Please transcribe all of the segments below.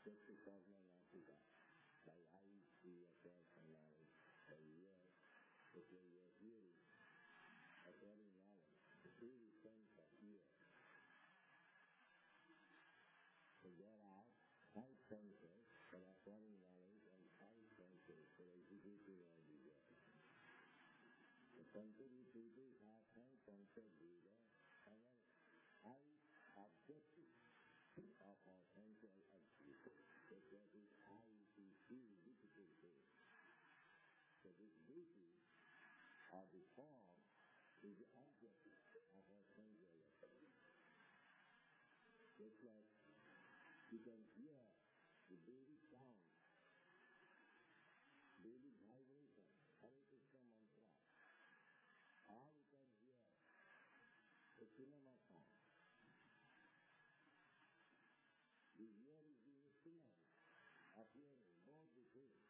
just because my Africa, by ICFS and knowledge, by years, if you are really according knowledge, the 3 cents a year. So there are 5 senses for according knowledge and 5 senses for executing all the years. The contrary people have 5 concept leader and an objective of our sensual activity. That is I to feel difficult things. So this beauty of the form is the objective of our sensual activity. Just like you can hear the baby sound, baby vibration, Hare Krishna mantra, or you can hear the cinema sound. The ear is the instrument of hearing both the things.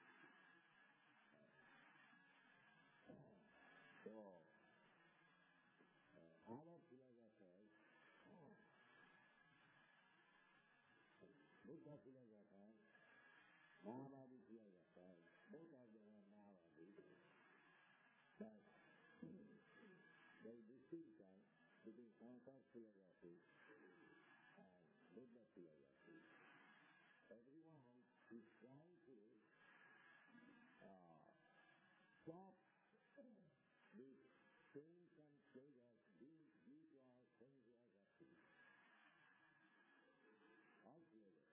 So, our philosophers, Buddha philosophers, Mahavadi philosophers, both of them are Mahavadi, but there is distinction between Sankara philosophy and Buddha philosophy. Everyone is trying to stop the pains and pleasures due to our sensual activity. All pleasure.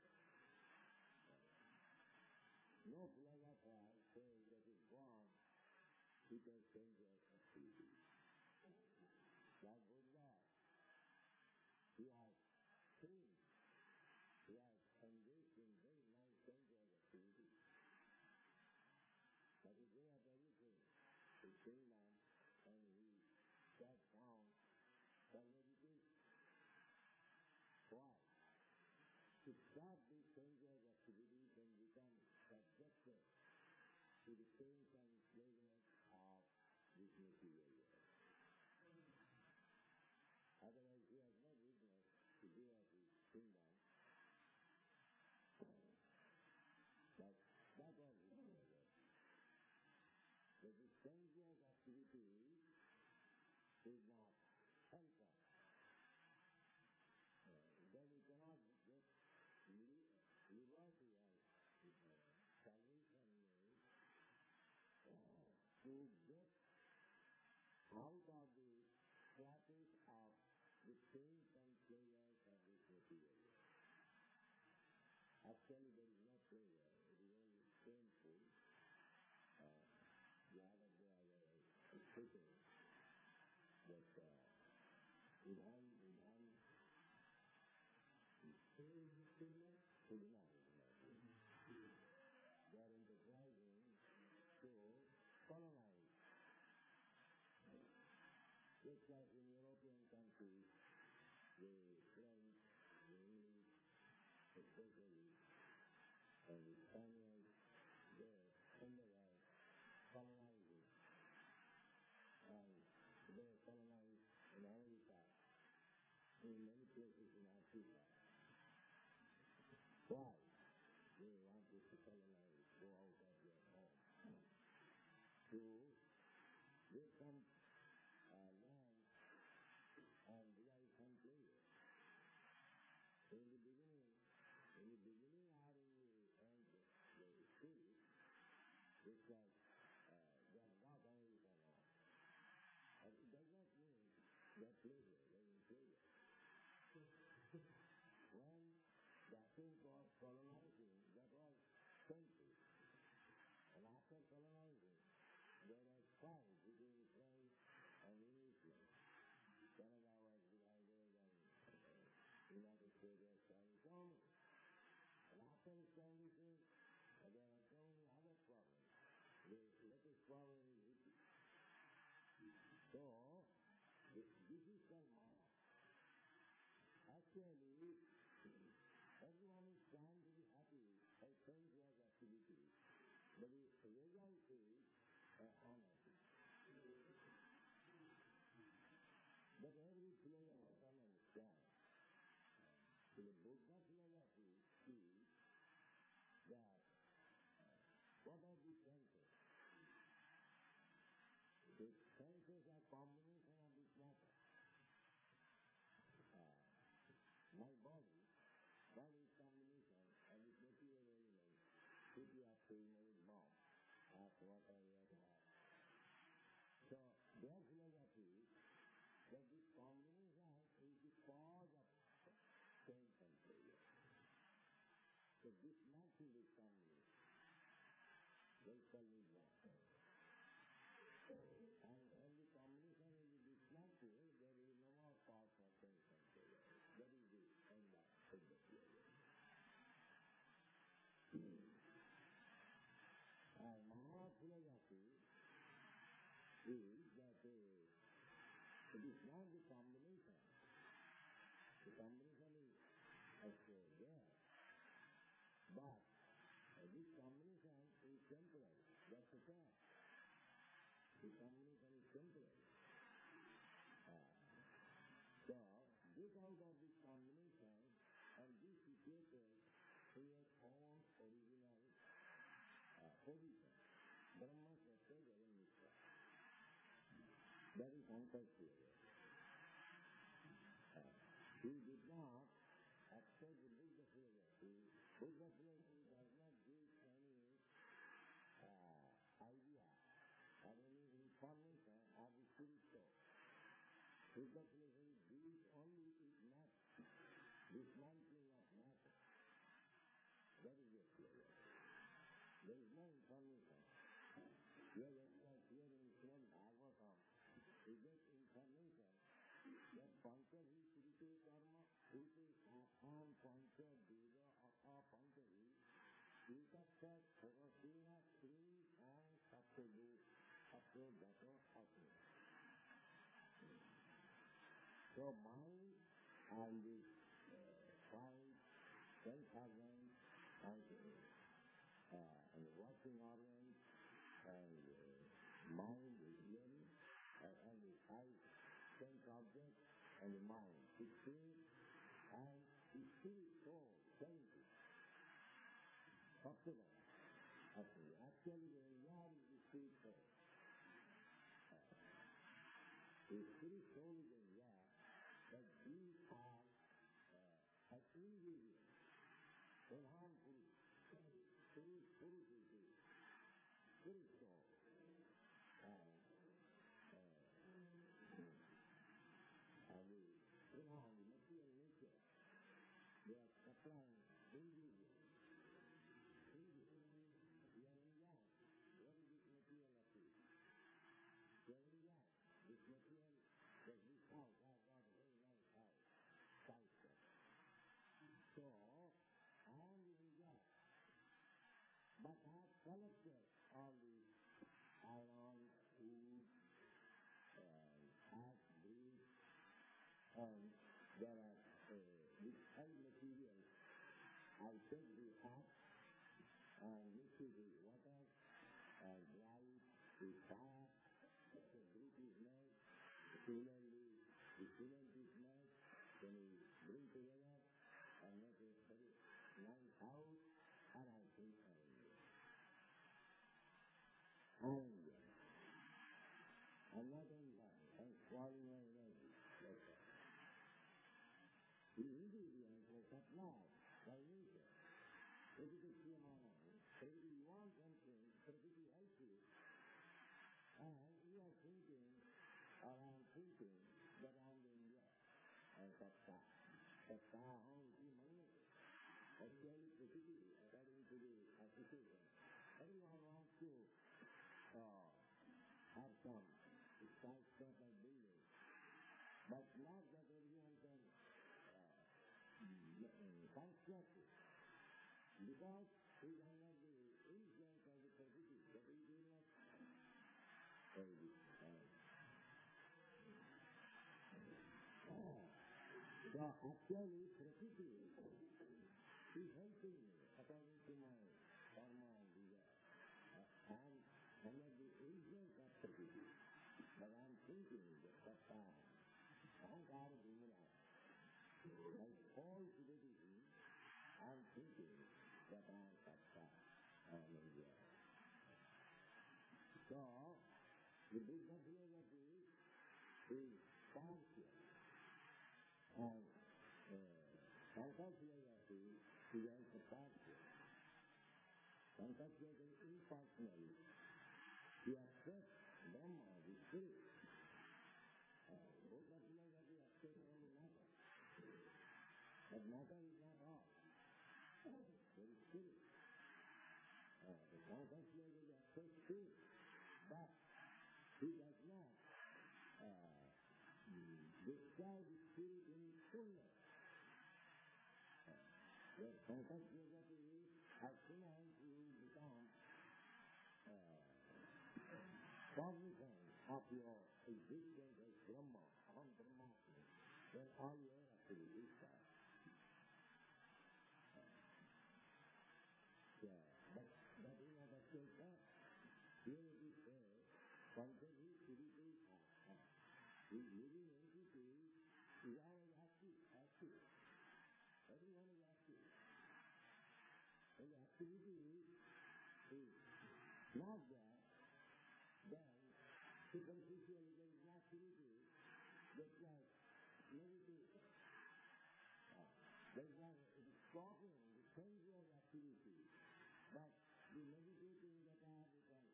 No philosopher says that is born because sensual activity. Like Buddha, he has seen, he has engaged in very nice sensual activity. But he gave up everything to Sriman and he sat down for meditation. Why? To stop these sensual activities and become subjected to the pains and pleasures of this material world. Otherwise, he has no business to do as his kingdom. But that was his pleasure. But the sensual activity is not helpful. Then we cannot just reverse the salvation to get out of the practice of the pains and pleasures of this material. Actually, there is no pleasure. It is only painful. The other day I was speaking that they are enterprising to colonize. Just like in European countries, the French, the English, especially, and the Spaniards, they are colonizing. And they colonize in America, in many places in Africa. Why? They want us to colonize, go out of their home. To get some land and realize some place. So in the beginning or in the end of the street, it's like they are not only for long. It does not mean that pleasure, there is pleasure. When the thing was colonizing, that was senses. And after colonizing, there was fight between French and Englishmen. Canada was divided and United States was trying. And after establishing, there are so many other problems. The latest problem is Iti. So, this is called Maya. Actually, everyone is trying to be happy by sensual activities, but the result is anarchy. But every player can understand. So the Buddha philosophy is senses are combination of this matter. My body is combination of this material element, city of female bomb. That's what I have. So, their philosophy that this combination is the cause of change and failure. So, dismantling this combination, they call it that. And when the combination is dismantled, there is no more cause for change and failure. That is the end of the failure. And my philosophy is that it is not the combination. The combination is also there. But this combination is temporary. That's the fact. The combination is temporary. So, get out of this combination and this situation to your own original position. Brahma Satya Jagan Mitra. That is Sankalp theory. He did not accept the Buddha philosophy. Buddha philosophy does not give any idea or any information of the spiritual. Buddha philosophy gives only its matter, dismantling of matter. That is the philosophy. There is no information. Here in Srimad Bhagavatam, we get information that Panchahi Kriti Karma, Kriti Sathan Pancha Deva Aka Panchahi, Kritaksha Sarasena Sri and Satyabu Satyabato Atma. So mind and the five self-organs and the watching organs and mind, the hearing, and the eyes, sense object, and the mind, the spirit, and the spirit soul, senses. Actually, the reality is the spirit soul. The spirit soul is the reality that these are an ingredient. Pradhan Purus, Purus is the spirit soul. And the material nature, they are supplying ingredients. We are in life. What is this material of this? We are in life. This material, that this house, I got a very nice house, culture. So, I am in life. But I have collected all these iron, food, earth, breeze, and there are these heavy materials. I take the earth and mix it with water and light, the fire, the brick is made, similarly the cement is made, then we bring together and make a very nice house, and I think I'm not only that, I'm swallowing my energy. The ingredients are supplied by nature. If it is human, if you want something, Prakriti helps you. And you are thinking, or I'm thinking, that I'm doing well. And Satta. Satta, how is the money? Actually, Prakriti, according to the application, everyone wants to have some skyscraper building. But not that everyone can construct it. Because he is under the influence of the Prakriti, that he will not So actually Prakriti is helping me according to my karma and desire. And under the influence of Prakriti, but I am thinking that Ahankara Bhumila, my whole identity, I am thinking that I am Satta, I am India. So, The Buddha philosophy is partial, and Shankar philosophy is also partial. Shankar philosophy is impersonal. He accepts Brahma, the spirit. Buddha philosophy accepts only matter. But matter is not all. There is spirit. The Shankar philosophy accepts spirit, but he does not describe the spirit in its fullness. The Shankar philosophy is, as soon as you become cognizant of your existence as Brahma, Aham Brahmasmi, then all your activities start. But in other cases, here it is said, Panchaji Siriti Sastha. The living entity is always active. Everyone is active. And the activity is not there, then superficially there is activity that's like meditation. There is not stopping the sensual activity, but the meditating that I have become.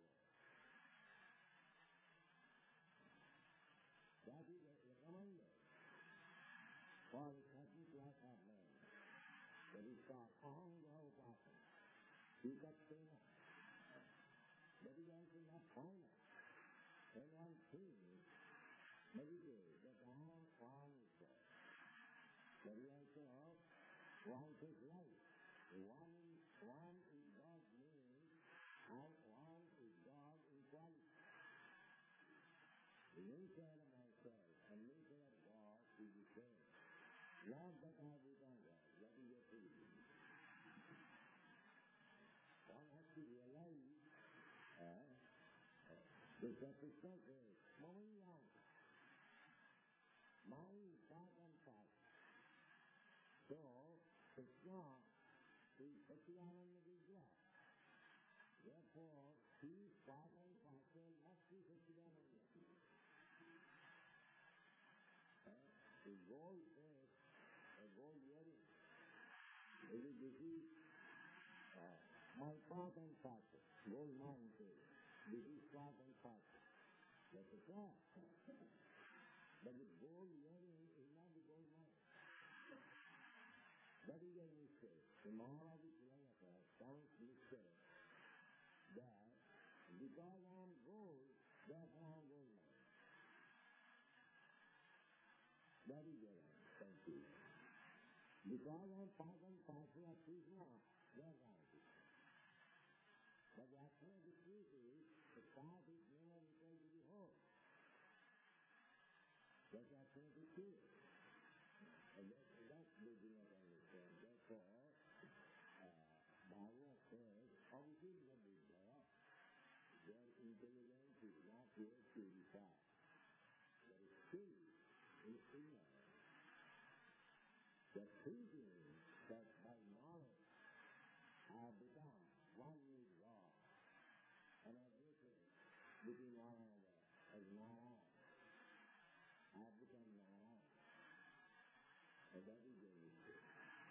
That is recommended for the certain class of men. That is called Ahanga Upasana. Sikatsena. That is also not final. When one thinks, meditate, that Aham form is there. That is also one takes life. One is God's name, and one is God in quality. The nature of myself and nature of God is the same. Not that I have become God. That is your feeling. One has to realize the circumstances, moving on. Mind is part and part. So, Krishna is Satchidananda Vidya. Therefore, he is part and parcel must be Satchidananda. The gold is a gold earring. This is my part and parcel. Gold mine says, this is part and parcel. That's a fact. But the gold earring is not the gold mine. That is a mistake. The Maharaj philosopher sounds mistake that because I am gold, therefore I am gold mine. That is the right. Thank you. Because I am part and parcel of Krishna, that's right. But the actual truth is, the part is never equal to the whole. That's absolutely true. And that's the do not understand. Therefore, Bhagavad says, obviously the Buddha, their intelligence is not yet purified. There is still in ignorance. The thinking that by knowledge I have become one with God, and I different between one another as Narayan. I have become Narayan. And that is the mistake.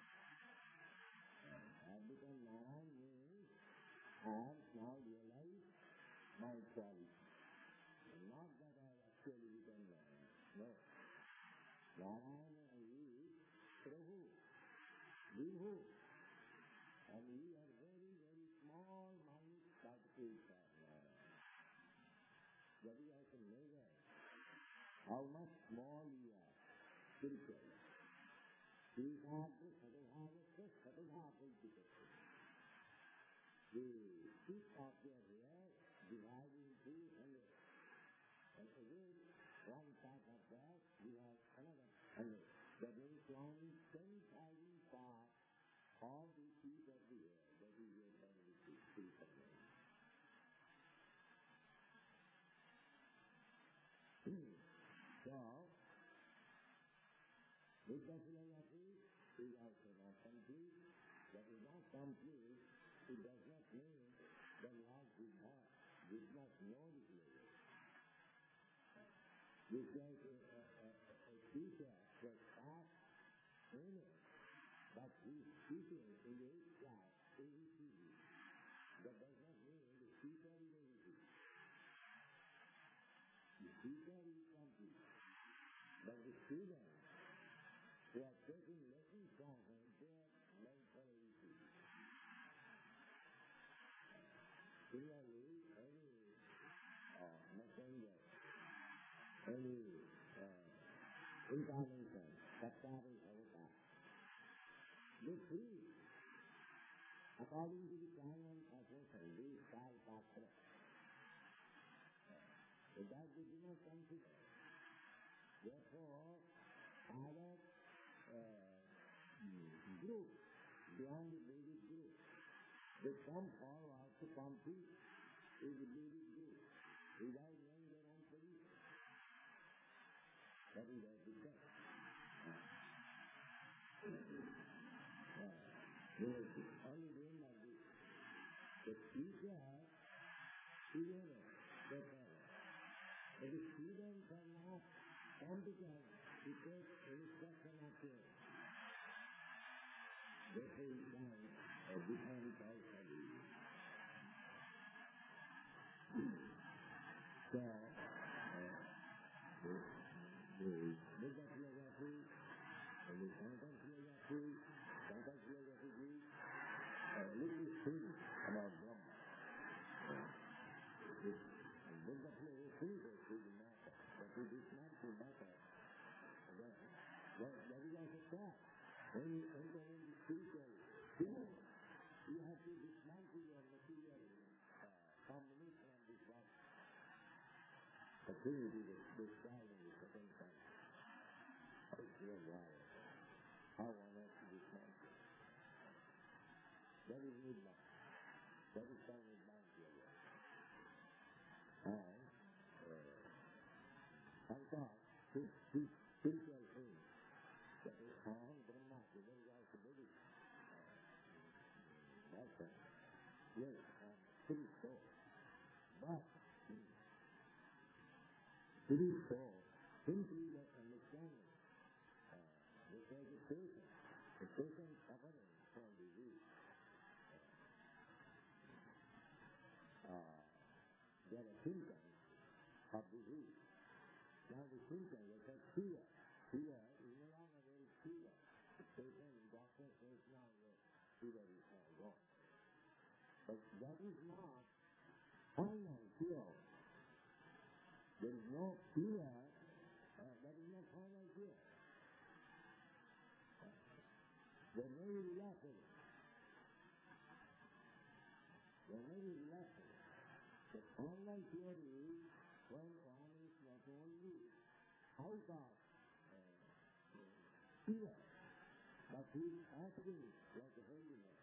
I have become Narayan means I have now realized my quality. Not that I have actually become Narayan. No. Narayana is Prabhu, Vibhu, and we are very, very small minute particles of Narayana. That is also measure how much small you are spiritually. The tip of your hair divided into 100. And again, one part of that, you have another 100. That is only 10,000 parts of the tip of the hair. That is your body tip of the hair. So, Buddha philosophy is also not complete. That is not complete. It does not mean that Lord Buddha did not know this language. This like a teacher that starts in it, but he's teaching in the 8th class, ABC. That does not mean the teacher is ABC. The teacher is complete. But the students who are taking lessons from him, they are learning for ABC. Similarly, any messenger, any incarnation, Sattvaris avatar, they preach according to the canon of person, these 5 Shastras. That they do not consider. Therefore, other groups beyond the Vedic group, they come forward to compete with the Vedic group without knowing their own position. That is what we say. They are only doing like this. The teacher is over, but the students are not competent to take instruction of them. Therefore, we find a different type of belief. So, the Buddha philosophy, and the Sanskrit philosophy, little things about Brahma. And Buddha philosophy is the matter, but it is not the matter. That is also fact. When you enter into spiritual field, you have to dismantle your material combination of this body. The thing is described in the second time. It's your wire. How on earth to dismantle? That is midnight. That is how we bind your life. And sometimes this spiritual thing, that is Aham Brahma, that is also very that's it. Yes, spirit soul. But spirit soul simply that understanding. Because the patient suffering from disease. There are symptoms of disease. Now the symptoms, they say fear. Fear is no longer very fear. The patient, the doctor says now that fever is all gone. But that is not final cure. There is no fear, that is not final cure. There may be relapses. There may be relapses. The online cure is when one is not only out of fear, but he is acting like a holiness.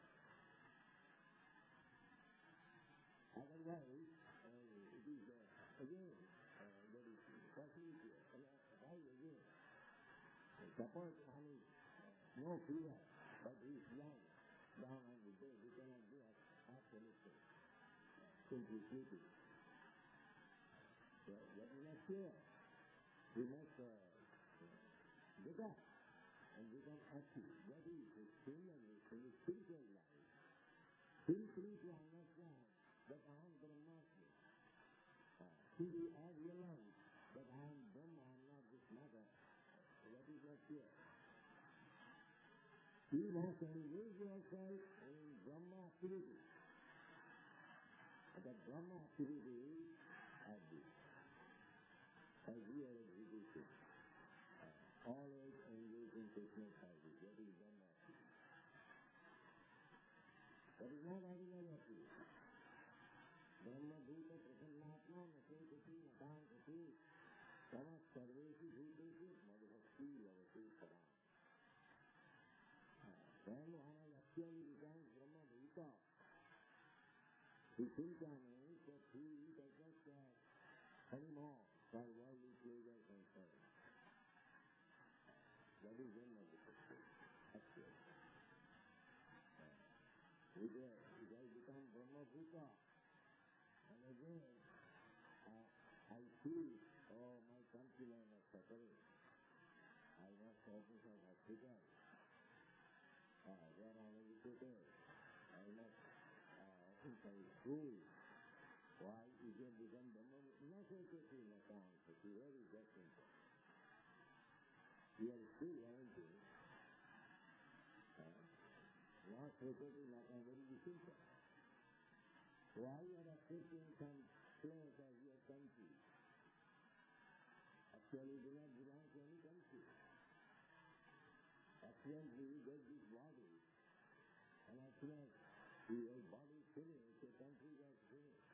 Otherwise, it is again, there is possibility. Why again? Suppose one is no fear, but he is lying down on the bed, he cannot do absolutely. Simply sleeping. So that is not fear. We must get up and become active. That is the similarly in the spiritual life. Simply to understand that I am Brahmasmi. Simply I realize that I am Brahma, I am not this matter. That is not fear. You must engage yourself in Brahma activity. The Brahma activity is as this. As we are executing. Always engage in Krishna's service. That is Brahma activity. That is not ordinary activity. Brahma Bhuta Prasannaatma Nasokati Natankati Samas Sarvesi Bhutesi Madhvakti Lavati Saram. When one actually becomes Brahma Bhuta, he thinks that he does not care anymore for worldly pleasures and sorrow. That is Brahma Bhuta, actually. It has become Brahma Bhuta. And again, I feel, oh, my countrymen करे. I must also have figure. Where I am educated. I must also school. Why is it become necessary in account? It's very different. We are still learning. Not located in account, very difficult. Why you are accepting some place as your country? Actually, you do not belong to any country. Accidentally, you get this body. And accidentally, your body is finished, your country is finished.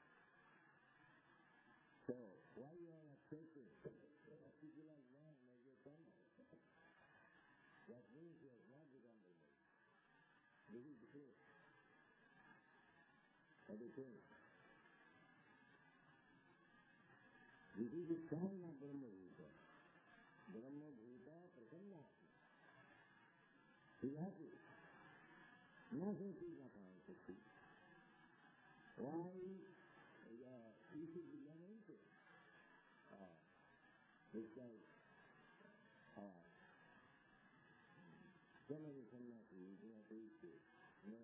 So, why you are accepting a particular man as your country? That means you have not become the man. This is the truth. What do you think? This is the sign of Brahma Bhuta. Brahma Bhuta Prasanna. He is happy. Nothing is not happy. Why? You should be lamented. Because so many sannyasis do not reach it. No.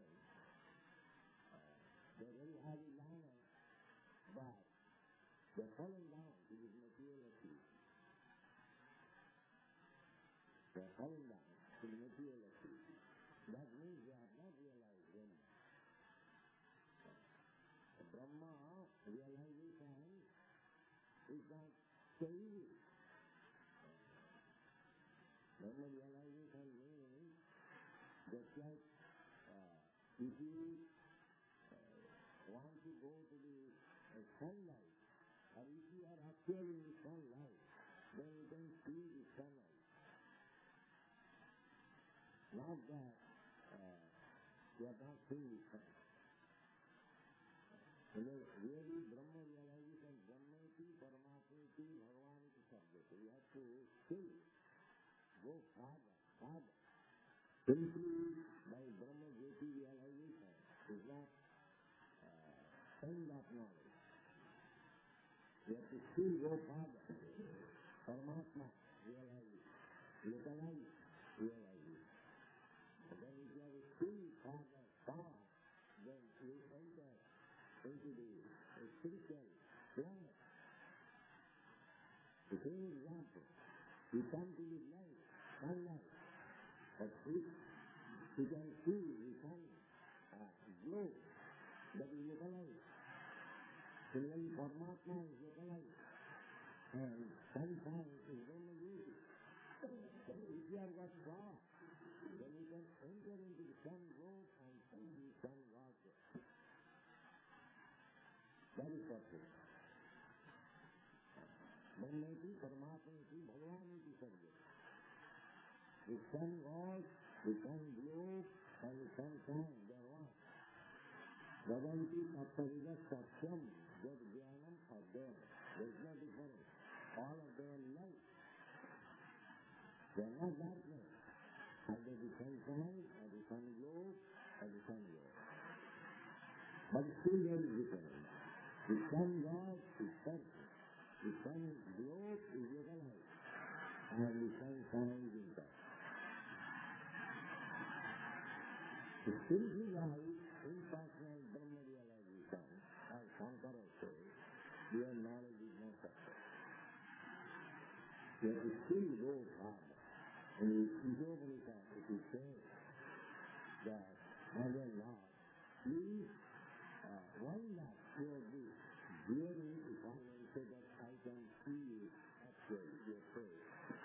They're very highly learned, but they're falling down to this materiality. They're falling down to the materiality. That means they have not realized Brahma. Brahma realization is not so easy. Brahma realization means just like if you want to go to the sunlight, or if you are actually in the sunlight, then you can see the sunlight. Not that you are not seeing the sun. Really, Brahma realization, Brahmeti, Paramatmeti, Bhagavaniti subject. You have to still go farther. Simply by Brahma Jyoti realization is not end of knowledge. You have to still go farther. Paramatma realization, localize realization. And then if you have still far, then you enter into the spiritual planet. The same example. You come to this light, sunlight, but if you can see the sun glow, that is localized. Similarly, Paramatma is localized. And sunshine is Brahma Jyoti. If you have got far, then you can enter into the sun glow and see the sun water. That is possible. Brahmeti, Paramatmeti, Bhagavaniti subject. The sun was, the sun glows, and the sun shines. They are one. Vadanti Tattarida Satyam, Jad Jnanam are there. There is no difference. All of them are light. They are not darkness. Either the sun shines, or the sun glows, or the sun glows. But still there is difference. The sun goes is perfect. The sun glows is localized. And the sun shines in that. The spiritual life, impersonal Brahma realization, as Shankara says, your knowledge is not success. You have to still go farther. And in Upanishad, it is said that, Mother Lord, please wind up your hearing requirement so that I can see you actually, your face.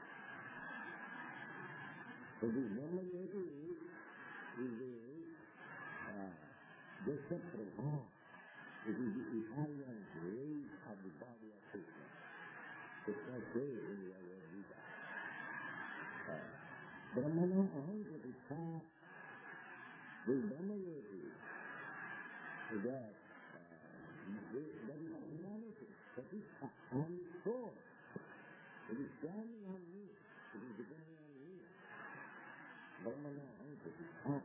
So the Brahma Jyoti is just a prabha. It is the Italian rays of the body of Krishna. It's not said in the Bhagavad Gita. Brahmana aham pratishtha. The Brahma Jyoti is that is humanity. Pratishtha on the soul. It is standing on me. It is depending on me. Brahmana aham pratishtha.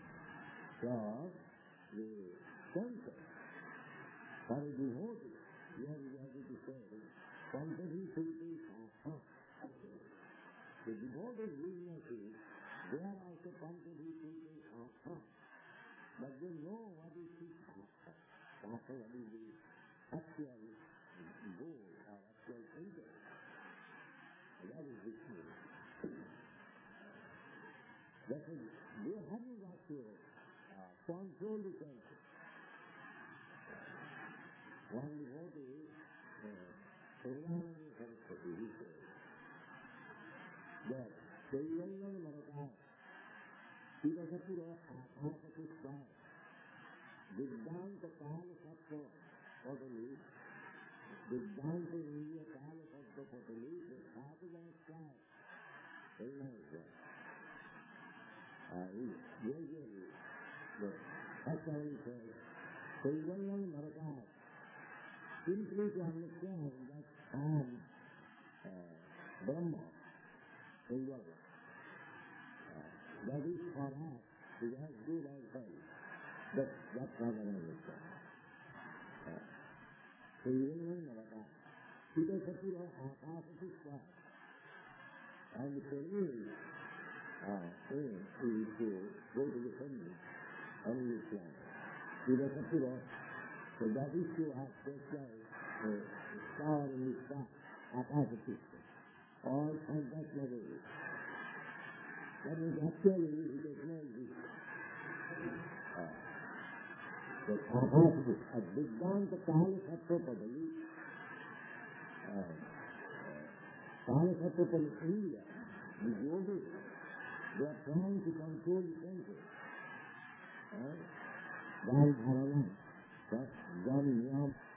So, the center for a devotee you are ready to say, quantity the devoted luminaries, they are also quantity but they know what is his what is the actual goal or actual interest. That is the key. That is, they haven't got to control the senses. One devotee, Srilanka Saraswati, he says that Srilanka Maraka, Sivasapura Akasapura, Vedanta Kala Sattva Potali, Vedanta India Kala Sattva Potali, the Sattva sky. Very nice, right? Usually, that's how he says, Srilanka Maraka, simply to understand that I am Brahma, Srilanka. That is for us, is as good as hell. That's how I understand. Srilanka Maraka, Sivasapura Akasapura, and the Srilanka thing is to go to the family and you plan. Sivasapura, so that is to ask yourself a star in the sky, Akasapura, all contact levels. That is actually, it is no existence. The Akasapura, a Vedanta Kala Sattva Padali, Kala Sattva Padali India, the yogis, they are trying to control the senses. Right? Dharana, Jnana,